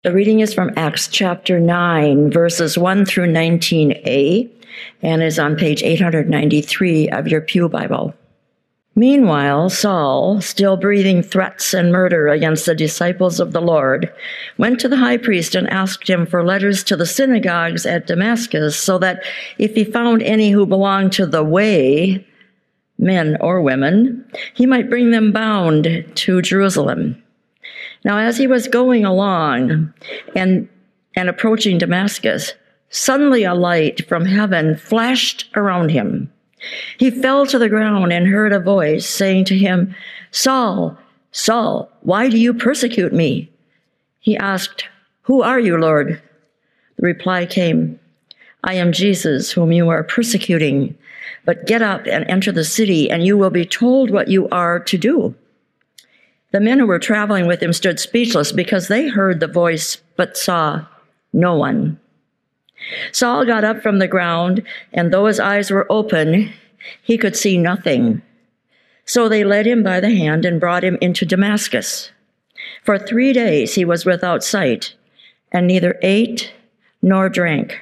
The reading is from Acts chapter 9, verses 1 through 19a, and is on page 893 of your Pew Bible. Meanwhile, Saul, still breathing threats and murder against the disciples of the Lord, went to the high priest and asked him for letters to the synagogues at Damascus, so that if he found any who belonged to the way, men or women, he might bring them bound to Jerusalem. Now, as he was going along and approaching Damascus, suddenly a light from heaven flashed around him. He fell to the ground and heard a voice saying to him, "Saul, Saul, why do you persecute me?" He asked, "Who are you, Lord?" The reply came, "I am Jesus, whom you are persecuting. But get up and enter the city, and you will be told what you are to do." The men who were traveling with him stood speechless because they heard the voice but saw no one. Saul got up from the ground, and though his eyes were open, he could see nothing. So they led him by the hand and brought him into Damascus. For 3 days he was without sight, and neither ate nor drank.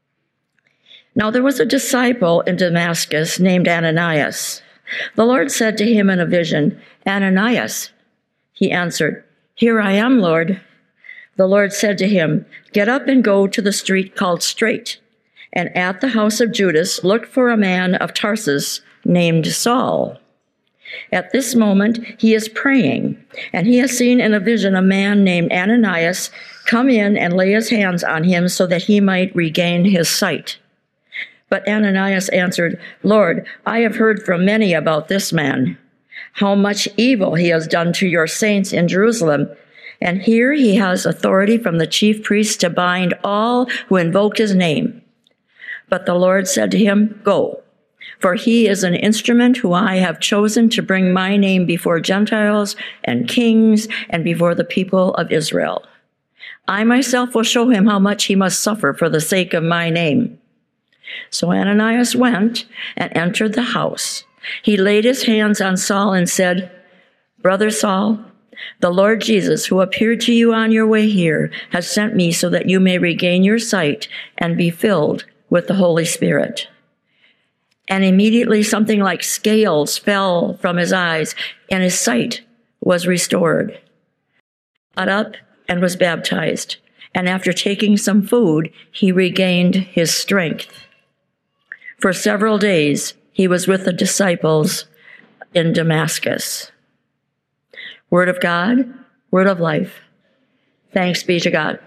Now there was a disciple in Damascus named Ananias. The Lord said to him in a vision, "Ananias." He answered, "Here I am, Lord." The Lord said to him, "Get up and go to the street called Straight, and at the house of Judas look for a man of Tarsus named Saul. At this moment he is praying, and he has seen in a vision a man named Ananias come in and lay his hands on him so that he might regain his sight." But Ananias answered, "Lord, I have heard from many about this man, how much evil he has done to your saints in Jerusalem. And here he has authority from the chief priests to bind all who invoke his name." But the Lord said to him, "Go, for he is an instrument who I have chosen to bring my name before Gentiles and kings and before the people of Israel. I myself will show him how much he must suffer for the sake of my name." So Ananias went and entered the house. He laid his hands on Saul and said, "Brother Saul, the Lord Jesus, who appeared to you on your way here, has sent me so that you may regain your sight and be filled with the Holy Spirit." And immediately something like scales fell from his eyes, and his sight was restored. He got up and was baptized, and after taking some food, he regained his strength. For several days, he was with the disciples in Damascus. Word of God, word of life. Thanks be to God.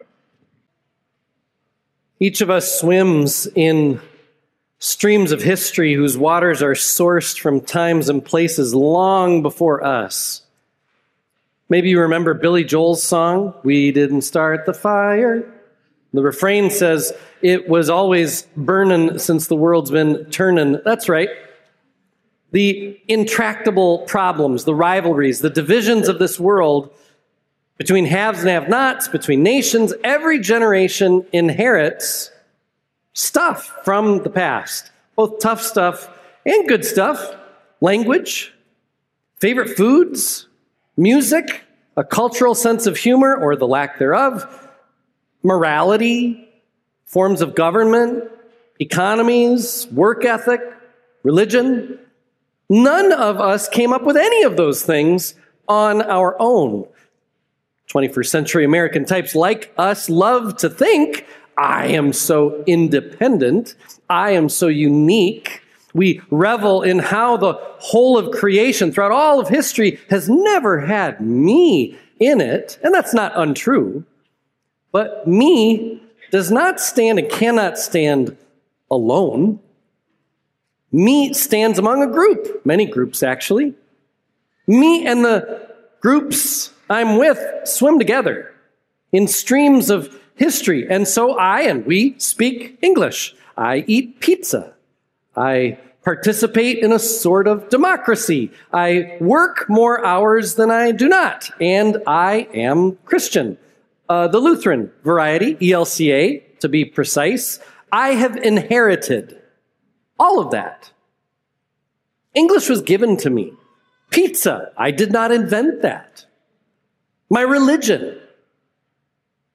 Each of us swims in streams of history whose waters are sourced from times and places long before us. Maybe you remember Billy Joel's song, "We Didn't Start the Fire." The refrain says, "It was always burnin' since the world's been turnin'." That's right. The intractable problems, the rivalries, the divisions of this world between haves and have-nots, between nations, every generation inherits stuff from the past, both tough stuff and good stuff, language, favorite foods, music, a cultural sense of humor or the lack thereof, morality, forms of government, economies, work ethic, religion. None of us came up with any of those things on our own. 21st century American types like us love to think, I am so independent, I am so unique. We revel in how the whole of creation throughout all of history has never had me in it, and that's not untrue. But me does not stand and cannot stand alone. Me stands among a group, many groups actually. Me and the groups I'm with swim together in streams of history. And so I and we speak English. I eat pizza. I participate in a sort of democracy. I work more hours than I do not. And I am Christian. The Lutheran variety, ELCA to be precise. I have inherited all of that. English was given to me. Pizza, I did not invent that. My religion,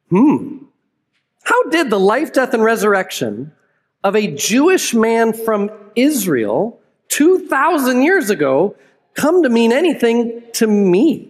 How did the life, death, and resurrection of a Jewish man from Israel 2,000 years ago come to mean anything to me?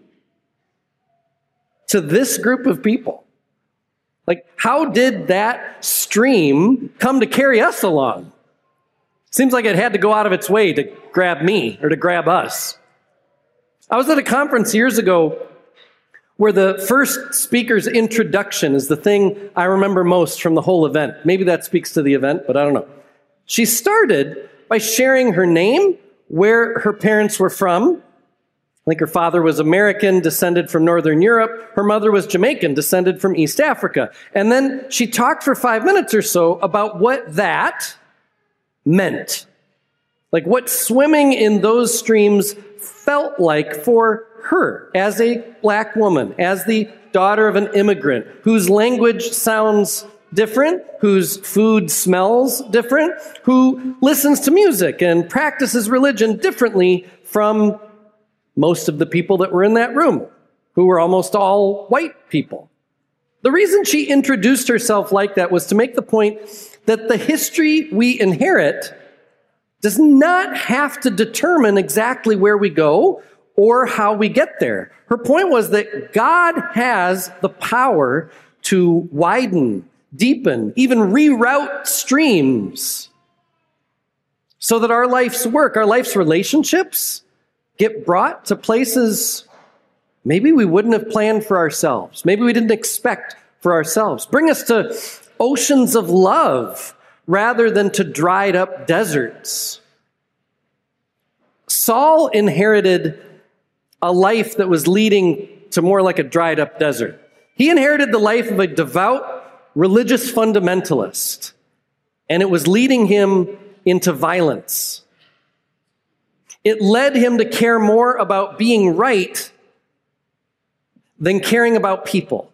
To this group of people? Like, how did that stream come to carry us along? Seems like it had to go out of its way to grab me or to grab us. I was at a conference years ago where the first speaker's introduction is the thing I remember most from the whole event. Maybe that speaks to the event, but I don't know. She started by sharing her name, where her parents were from. I think her father was American, descended from Northern Europe. Her mother was Jamaican, descended from East Africa. And then she talked for 5 minutes or so about what that meant. Like what swimming in those streams felt like for her as a black woman, as the daughter of an immigrant, whose language sounds different, whose food smells different, who listens to music and practices religion differently from most of the people that were in that room, who were almost all white people. The reason she introduced herself like that was to make the point that the history we inherit does not have to determine exactly where we go or how we get there. Her point was that God has the power to widen, deepen, even reroute streams so that our life's work, our life's relationships get brought to places maybe we wouldn't have planned for ourselves, maybe we didn't expect for ourselves. Bring us to oceans of love rather than to dried up deserts. Saul inherited a life that was leading to more like a dried up desert. He inherited the life of a devout religious fundamentalist, and it was leading him into violence. It led him to care more about being right than caring about people.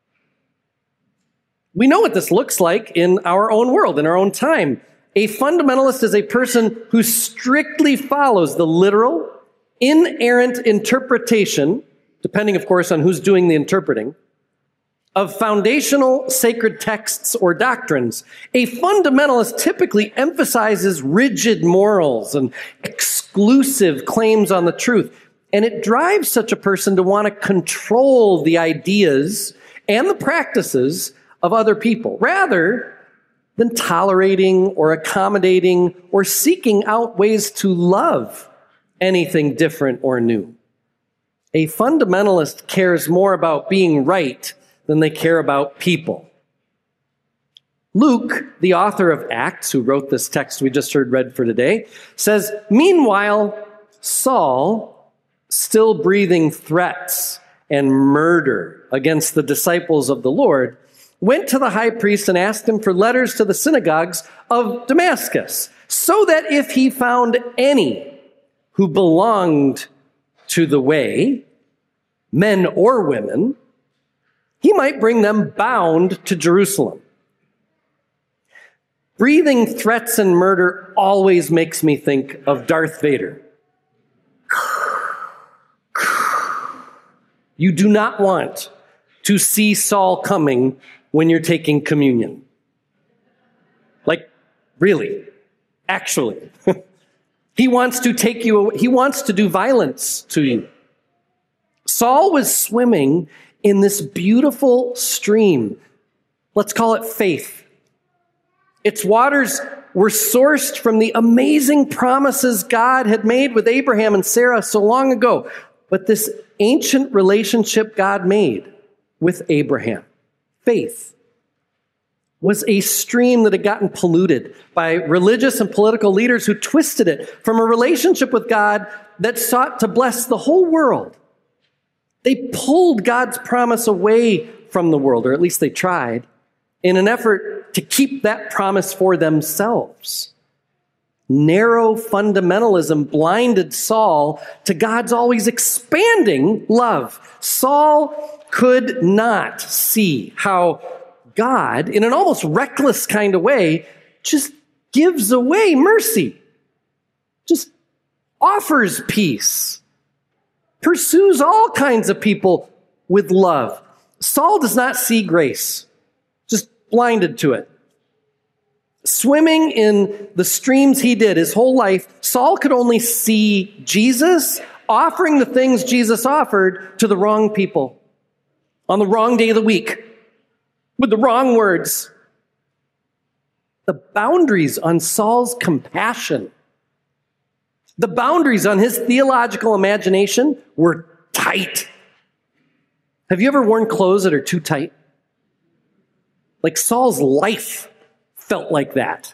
We know what this looks like in our own world, in our own time. A fundamentalist is a person who strictly follows the literal, inerrant interpretation, depending, of course, on who's doing the interpreting, of foundational sacred texts or doctrines. A fundamentalist typically emphasizes rigid morals and exclusive claims on the truth, and it drives such a person to want to control the ideas and the practices of other people, rather than tolerating or accommodating or seeking out ways to love anything different or new. A fundamentalist cares more about being right than they care about people. Luke, the author of Acts, who wrote this text we just heard read for today, says, "Meanwhile, Saul, still breathing threats and murder against the disciples of the Lord, went to the high priest and asked him for letters to the synagogues of Damascus, so that if he found any who belonged to the way, men or women, he might bring them bound to Jerusalem." Breathing threats and murder always makes me think of Darth Vader. You do not want to see Saul coming when you're taking communion. Like, really, actually. He wants to take you away. He wants to do violence to you. Saul was swimming in this beautiful stream. Let's call it faith. Its waters were sourced from the amazing promises God had made with Abraham and Sarah so long ago. But this ancient relationship God made with Abraham, faith, was a stream that had gotten polluted by religious and political leaders who twisted it from a relationship with God that sought to bless the whole world. They pulled God's promise away from the world, or at least they tried, in an effort to keep that promise for themselves. Narrow fundamentalism blinded Saul to God's always expanding love. Saul could not see how God, in an almost reckless kind of way, just gives away mercy, just offers peace, pursues all kinds of people with love, Saul does not see grace, just blinded to it. Swimming in the streams he did his whole life, Saul could only see Jesus offering the things Jesus offered to the wrong people on the wrong day of the week with the wrong words. The boundaries on Saul's compassion, the boundaries on his theological imagination were tight. Have you ever worn clothes that are too tight? Like Saul's life felt like that.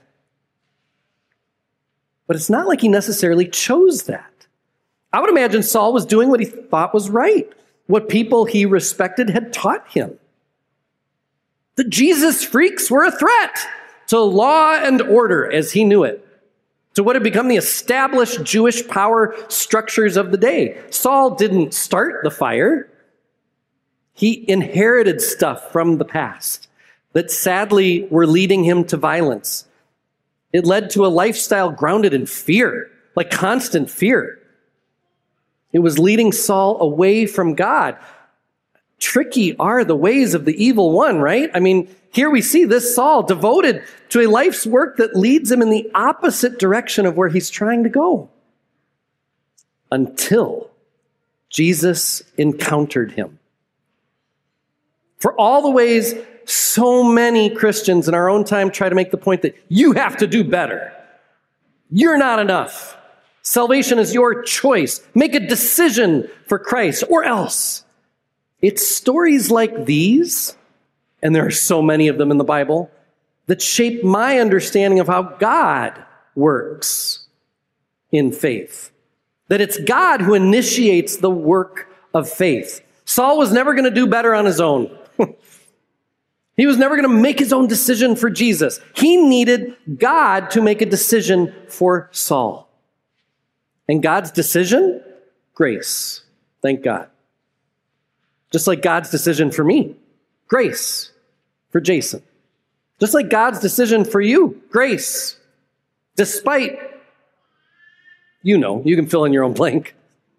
But it's not like he necessarily chose that. I would imagine Saul was doing what he thought was right, what people he respected had taught him. The Jesus freaks were a threat to law and order as he knew it, to what had become the established Jewish power structures of the day. Saul didn't start the fire. He inherited stuff from the past that sadly were leading him to violence. It led to a lifestyle grounded in fear, like constant fear. It was leading Saul away from God. Tricky are the ways of the evil one, right? I mean, here we see this Saul devoted to a life's work that leads him in the opposite direction of where he's trying to go. Until Jesus encountered him. For all the ways so many Christians in our own time try to make the point that you have to do better. You're not enough. Salvation is your choice. Make a decision for Christ or else. It's stories like these, and there are so many of them in the Bible, that shape my understanding of how God works in faith. That it's God who initiates the work of faith. Saul was never going to do better on his own. He was never going to make his own decision for Jesus. He needed God to make a decision for Saul. And God's decision? Grace. Thank God. Just like God's decision for me. Grace for Jason. Just like God's decision for you. Grace. Despite, you can fill in your own blank.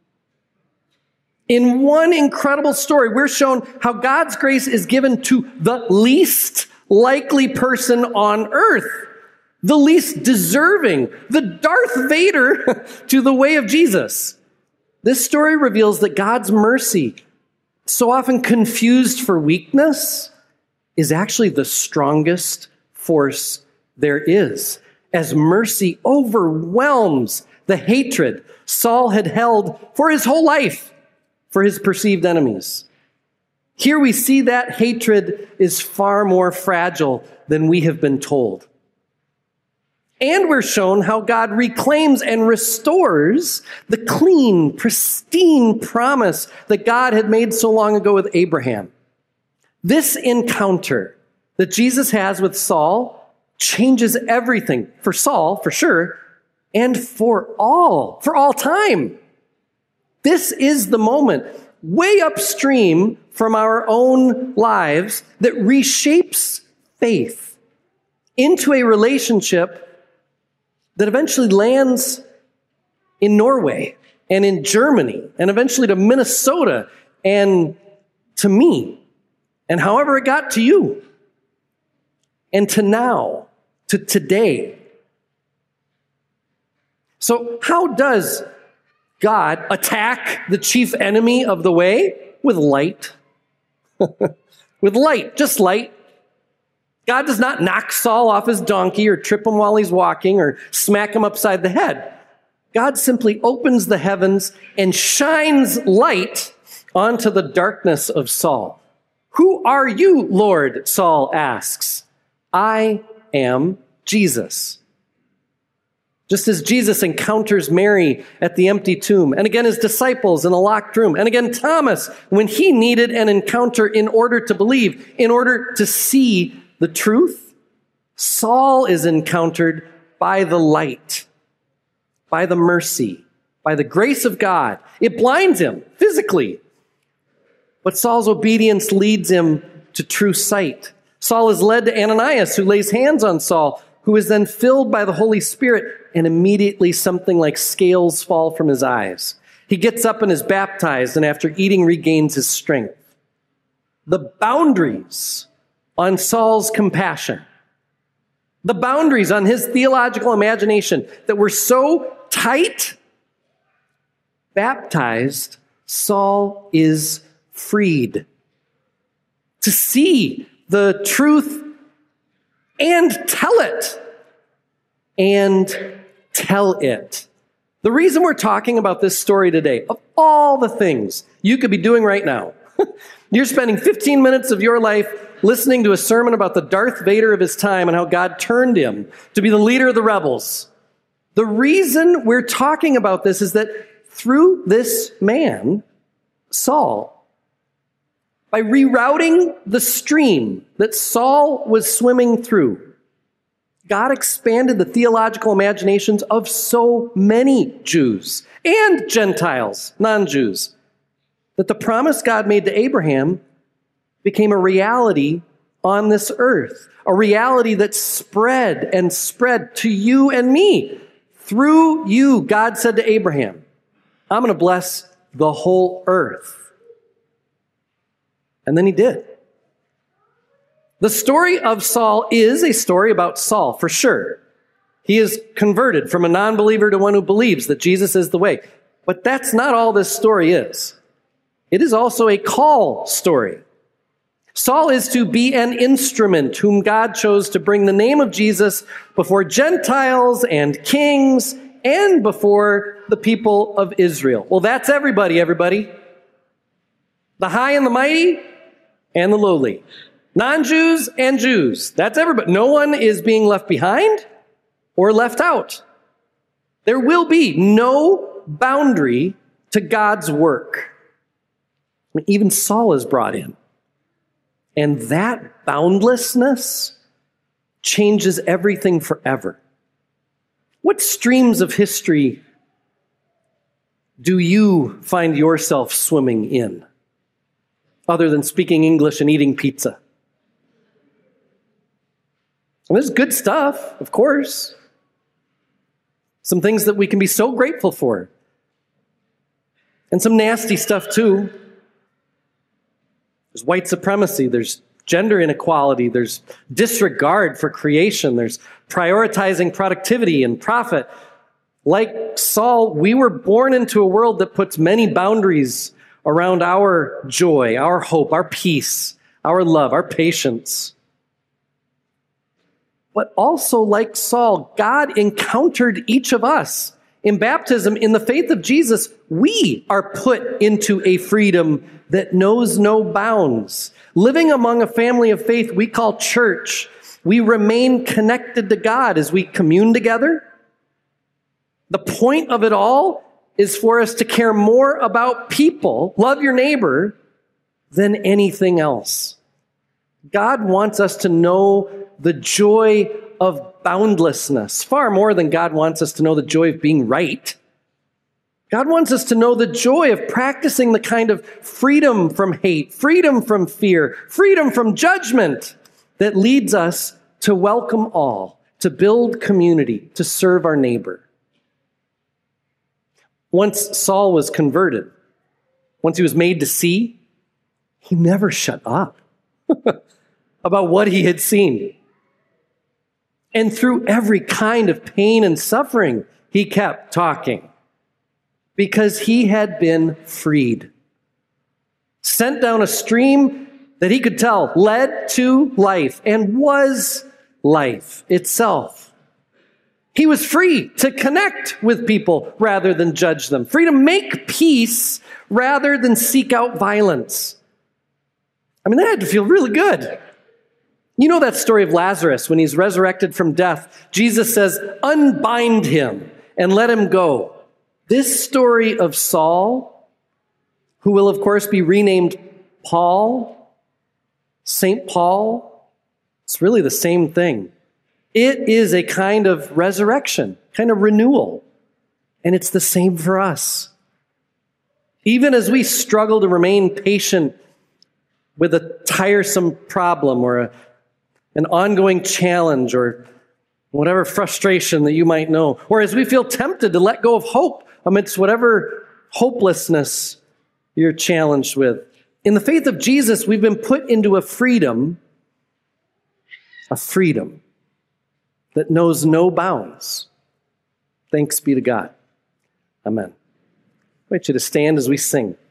In one incredible story, we're shown how God's grace is given to the least likely person on earth, the least deserving, the Darth Vader to the way of Jesus. This story reveals that God's mercy, so often confused for weakness, is actually the strongest force there is, as mercy overwhelms the hatred Saul had held for his whole life for his perceived enemies. Here we see that hatred is far more fragile than we have been told. And we're shown how God reclaims and restores the clean, pristine promise that God had made so long ago with Abraham. This encounter that Jesus has with Saul changes everything for Saul, for sure, and for all time. This is the moment, way upstream from our own lives, that reshapes faith into a relationship that eventually lands in Norway and in Germany and eventually to Minnesota and to me and however it got to you and to now, to today. So how does God attack the chief enemy of the way? With light. With light, just light. God does not knock Saul off his donkey or trip him while he's walking or smack him upside the head. God simply opens the heavens and shines light onto the darkness of Saul. Who are you, Lord? Saul asks. I am Jesus. Just as Jesus encounters Mary at the empty tomb, and again his disciples in a locked room, and again Thomas when he needed an encounter in order to believe, in order to see the truth, Saul is encountered by the light, by the mercy, by the grace of God. It blinds him physically, but Saul's obedience leads him to true sight. Saul is led to Ananias, who lays hands on Saul, who is then filled by the Holy Spirit, and immediately something like scales fall from his eyes. He gets up and is baptized, and after eating regains his strength. the boundaries on Saul's compassion, the boundaries on his theological imagination that were so tight, baptized, Saul is freed to see the truth and tell it. And tell it. The reason we're talking about this story today, of all the things you could be doing right now, you're spending 15 minutes of your life listening to a sermon about the Darth Vader of his time and how God turned him to be the leader of the rebels. The reason we're talking about this is that through this man, Saul, by rerouting the stream that Saul was swimming through, God expanded the theological imaginations of so many Jews and Gentiles, non-Jews, that the promise God made to Abraham became a reality on this earth, a reality that spread and spread to you and me. Through you, God said to Abraham, I'm going to bless the whole earth. And then he did. The story of Saul is a story about Saul, for sure. He is converted from a non-believer to one who believes that Jesus is the way. But that's not all this story is. It is also a call story. Saul is to be an instrument whom God chose to bring the name of Jesus before Gentiles and kings and before the people of Israel. Well, that's everybody. The high and the mighty and the lowly. Non-Jews and Jews. That's everybody. No one is being left behind or left out. There will be no boundary to God's work. Even Saul is brought in. And that boundlessness changes everything forever. What streams of history do you find yourself swimming in, other than speaking English and eating pizza? And there's good stuff, of course. Some things that we can be so grateful for. And some nasty stuff, too. There's white supremacy, there's gender inequality, there's disregard for creation, there's prioritizing productivity and profit. Like Saul, we were born into a world that puts many boundaries around our joy, our hope, our peace, our love, our patience. But also, like Saul, God encountered each of us. In baptism, in the faith of Jesus, we are put into a freedom that knows no bounds. Living among a family of faith we call church, we remain connected to God as we commune together. The point of it all is for us to care more about people, love your neighbor, than anything else. God wants us to know the joy of boundlessness, far more than God wants us to know the joy of being right. God wants us to know the joy of practicing the kind of freedom from hate, freedom from fear, freedom from judgment that leads us to welcome all, to build community, to serve our neighbor. Once Saul was converted, once he was made to see, he never shut up about what he had seen. And through every kind of pain and suffering, he kept talking because he had been freed. Sent down a stream that he could tell led to life and was life itself. He was free to connect with people rather than judge them, free to make peace rather than seek out violence. I mean, that had to feel really good. You know that story of Lazarus when he's resurrected from death. Jesus says, unbind him and let him go. This story of Saul, who will of course be renamed Paul, St. Paul, it's really the same thing. It is a kind of resurrection, kind of renewal. And it's the same for us. Even as we struggle to remain patient with a tiresome problem or an ongoing challenge or whatever frustration that you might know, or as we feel tempted to let go of hope amidst whatever hopelessness you're challenged with, In the faith of Jesus, we've been put into a freedom that knows no bounds. Thanks be to God. Amen. I invite you to stand as we sing.